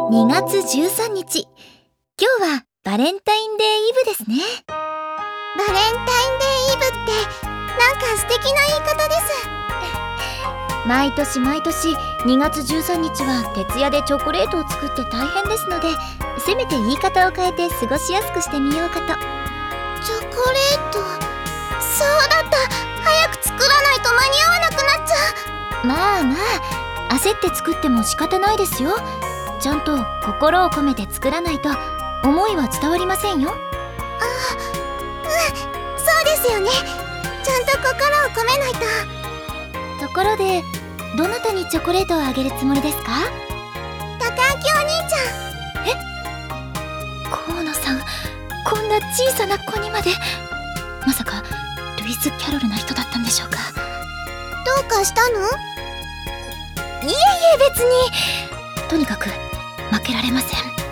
2月13日、今日はバレンタインデーイブですね。 バレンタインデーイブってなんか素敵な言い方です。 毎年2月13日は徹夜でチョコレートを作って大変ですので、せめて言い方を変えて過ごしやすくしてみようかと。 チョコレート、そうだった。早く作らないと間に合わなくなっちゃう。焦って作っても仕方ないですよ。ちゃんと心を込めて作らないと思いは伝わりませんよ。 そうですよね。ちゃんと心を込めないと。 ところで、どなたにチョコレートをあげるつもりですか？ 高明お兄ちゃん。 河野さん、こんな小さな子にまで。まさかルイス・キャロルな人だったんでしょうか？ どうかしたの？ いえ別に。とにかく負けられません。